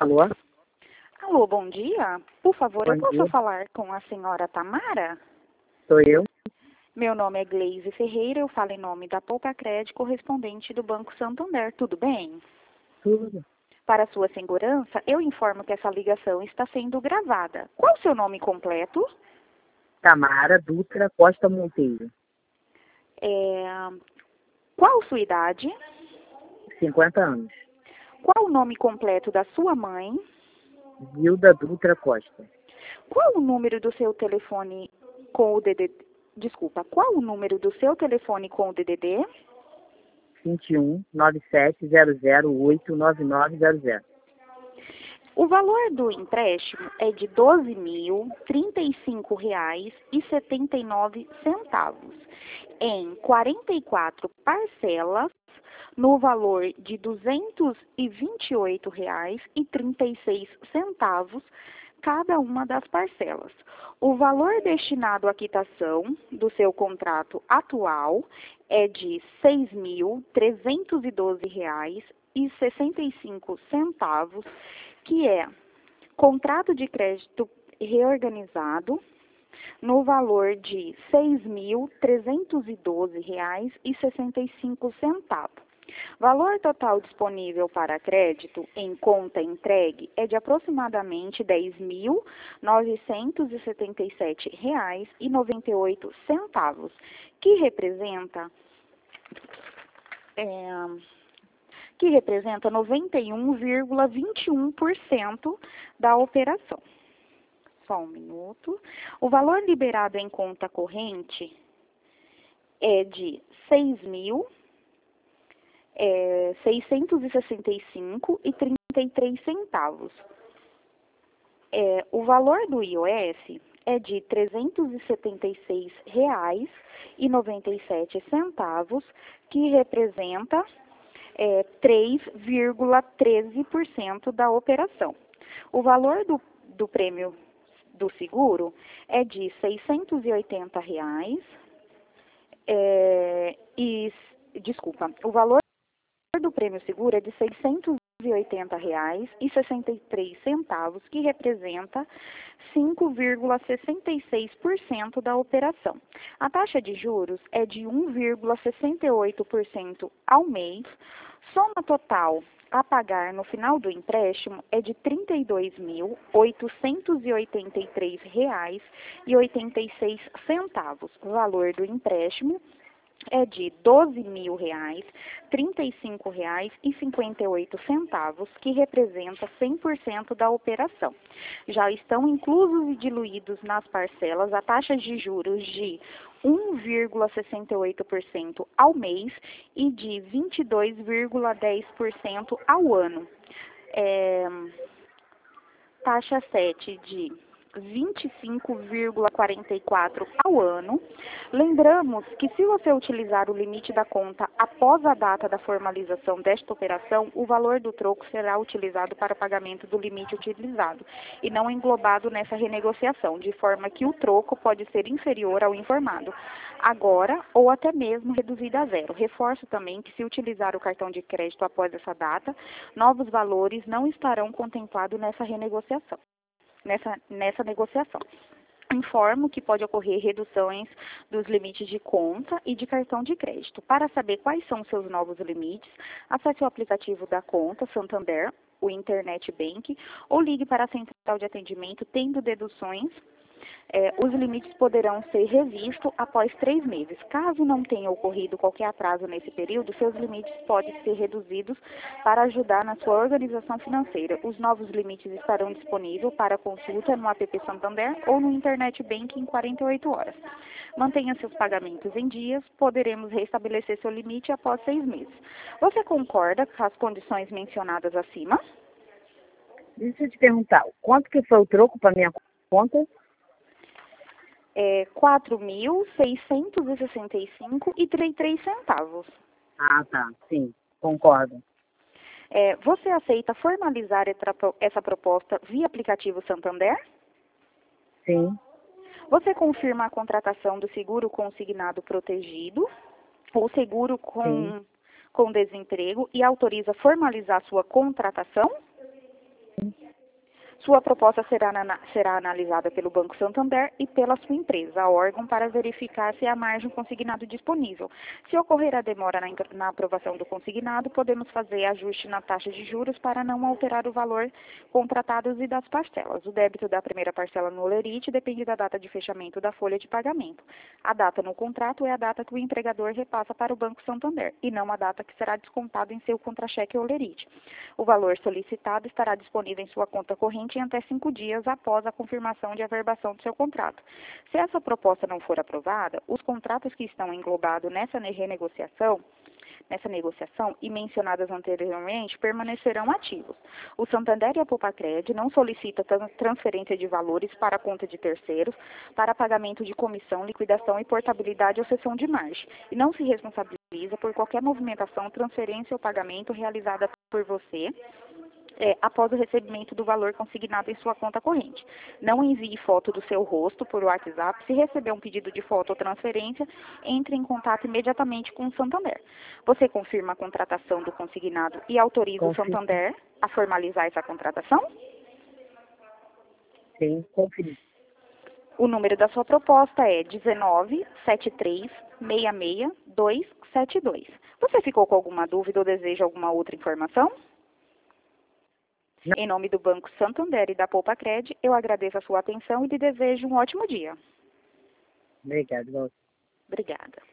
Alô? Alô, bom dia. Por favor, Bom eu posso dia. falar com a senhora Tamara? Sou eu. Meu nome é Gleise Ferreira, eu falo em nome da Poupa-Crédito, correspondente do Banco Santander. Tudo bem? Tudo. Para sua segurança, eu informo que essa ligação está sendo gravada. Qual o seu nome completo? Tamara Dutra Costa Monteiro. Qual sua idade? 50 anos. Qual o nome completo da sua mãe? Gilda Dutra Costa. Qual o número do seu telefone com o DDD? Desculpa, qual o número do seu telefone com o DDD? 21 9700 89900. O valor do empréstimo é de R$ 12.035,79 em 44 parcelas no valor de R$ 228,36 cada uma das parcelas. O valor destinado à quitação do seu contrato atual é de R$ 6.312,65, que é contrato de crédito reorganizado no valor de R$ 6.312,65. Valor total disponível para crédito em conta entregue é de aproximadamente R$ 10.977,98, que representa 91,21% da operação. Só um minuto. O valor liberado em conta corrente é de R$ 6.665,33. O valor do IOF é de R$ 376,97, que representa 3,13% da operação. O valor do prêmio do seguro é de R$ 680, o valor do prêmio seguro é de R$ 680,63, que representa 5,66% da operação. A taxa de juros é de 1,68% ao mês. Soma total a pagar no final do empréstimo é de R$ 32.883,86. O valor do empréstimo é de R$ 12.035,58, que representa 100% da operação. Já estão inclusos e diluídos nas parcelas a taxa de juros de 1,68% ao mês e de 22,10% ao ano. Taxa 7 de 25,44 ao ano. Lembramos que se você utilizar o limite da conta após a data da formalização desta operação, o valor do troco será utilizado para pagamento do limite utilizado e não englobado nessa renegociação, de forma que o troco pode ser inferior ao informado agora ou até mesmo reduzido a zero. Reforço também que se utilizar o cartão de crédito após essa data, novos valores não estarão contemplados nessa renegociação. Nessa negociação. Informo que pode ocorrer reduções dos limites de conta e de cartão de crédito. Para saber quais são seus novos limites, acesse o aplicativo da conta Santander, o Internet Bank, ou ligue para a central de atendimento tendo deduções. Os limites poderão ser revistos após 3 meses. Caso não tenha ocorrido qualquer atraso nesse período, seus limites podem ser reduzidos para ajudar na sua organização financeira. Os novos limites estarão disponíveis para consulta no app Santander ou no Internet Bank em 48 horas. Mantenha seus pagamentos em dias, poderemos restabelecer seu limite após 6 meses. Você concorda com as condições mencionadas acima? Deixa eu te perguntar, quanto que foi o troco para minha conta? R$ 4.665,33. Ah, tá. Sim, concordo. Você aceita formalizar essa proposta via aplicativo Santander? Sim. Você confirma a contratação do seguro consignado protegido ou seguro com desemprego e autoriza formalizar sua contratação? Sua proposta será analisada pelo Banco Santander e pela sua empresa, órgão, para verificar se há margem consignado disponível. Se ocorrer a demora na aprovação do consignado, podemos fazer ajuste na taxa de juros para não alterar o valor contratado e das parcelas. O débito da primeira parcela no Olerite depende da data de fechamento da folha de pagamento. A data no contrato é a data que o empregador repassa para o Banco Santander e não a data que será descontado em seu contra-cheque Olerite. O valor solicitado estará disponível em sua conta corrente em até 5 dias após a confirmação de averbação do seu contrato. Se essa proposta não for aprovada, os contratos que estão englobados nessa negociação e mencionadas anteriormente permanecerão ativos. O Santander e a Poupa-Cred não solicitam transferência de valores para a conta de terceiros para pagamento de comissão, liquidação e portabilidade ou cessão de margem e não se responsabiliza por qualquer movimentação, transferência ou pagamento realizada por você após o recebimento do valor consignado em sua conta corrente. Não envie foto do seu rosto por WhatsApp. Se receber um pedido de foto ou transferência, entre em contato imediatamente com o Santander. Você confirma a contratação do consignado e autoriza o Santander a formalizar essa contratação? Sim, confirmo. O número da sua proposta é 1973666272. Você ficou com alguma dúvida ou deseja alguma outra informação? Em nome do Banco Santander e da Poupa-Cred, eu agradeço a sua atenção e lhe desejo um ótimo dia. Obrigado. Obrigada.